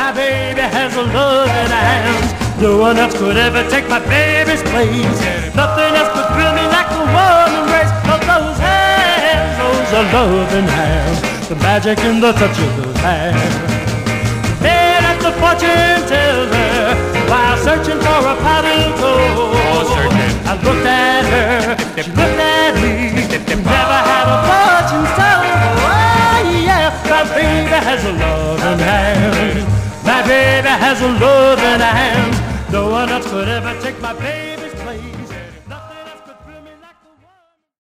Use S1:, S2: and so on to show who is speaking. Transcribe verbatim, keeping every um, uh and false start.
S1: My baby has a loving hands. No one else could ever take my baby's place. Nothing else could thrill me like the warm embrace of those hands, those are loving hands. The magic in the touch of those hands. Met at the fortune teller while searching for a pot of gold.
S2: Oh, searching.
S1: I looked at her, she looked at me. Never had a fortune teller. Oh yeah, my baby has a loving hand. My baby has a loving hand. No one else could ever take my baby.